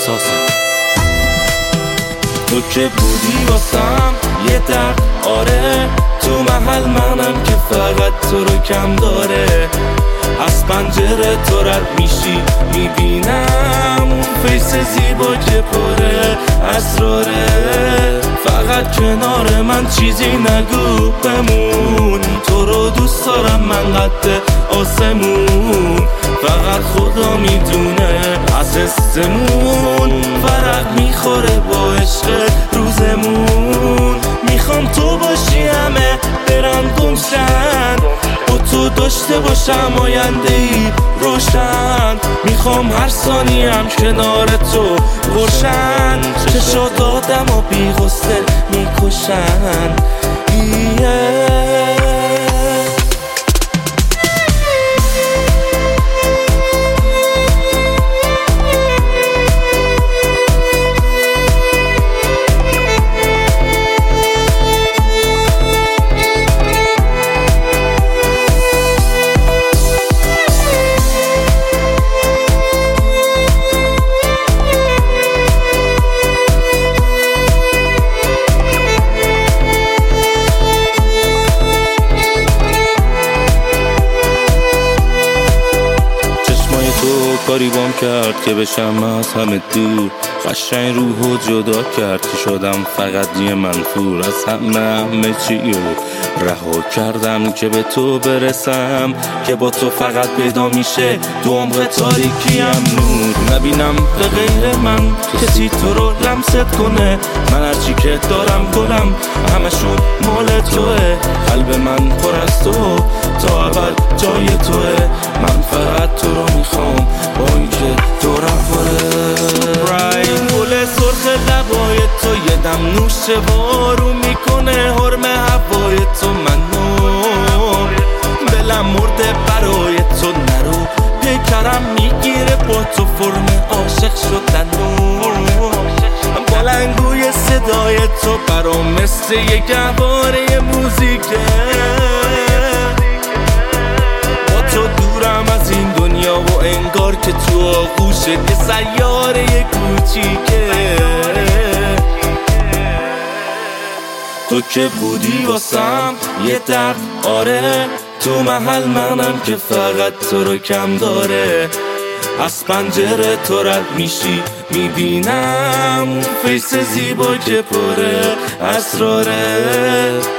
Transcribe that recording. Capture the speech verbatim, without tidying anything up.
احساسم. تو که بودی واسم یه درد، آره تو محل منم که فقط تو رو کم داره. از پنجره تو رد میشی میبینم اون فیس زیبا که پره اسراره. فقط کنار من چیزی نگو بمون، تو رو دوست دارم من قد آسمون. فقط خدا میدونه از حسمون فرق میخوره با عشق روزمون. میخوام تو باشی همه برن گمشن، با تو داشته باشم آینده ای روشن. میخوام هر ثانیه هم کنار تو روشن، چشات آدم و بی غصه میکشن. کاری بام کرد که بشم از همه دور، قشنگ روحو جدا کرد که شدم فقط یه منفور. از همه همه چیو رها کردم که به تو برسم، که با تو فقط پیدا میشه تو عمق تاریکیم نور. نبینم به غیر من کسی تو رو لمست کنه، من هرچی که دارم گلم همشون مال توه. قلب من پر از تو تا ابد جای توه، من فقط تو رو میخوام با این که تو رفاره. براین گل سرخ لبای تو یه دم نوشه بارو میکنه، حرم هوای تو منو دلم مرده برای تو. نرو پیکرم میگیره با تو فرم عاشق شدنو. بلنگوی صدای تو برام مثل یه گهواره موزیکه، با تو دورم از این دنیا و انگار که تو آغوشت یه سیاره کوچیکه. تو که بودی واسم یه درد، آره تو محل منم که فقط تو رو کم داره. از پنجره تو رد میشی میبینم اون فیس زیبا که پره اسراره.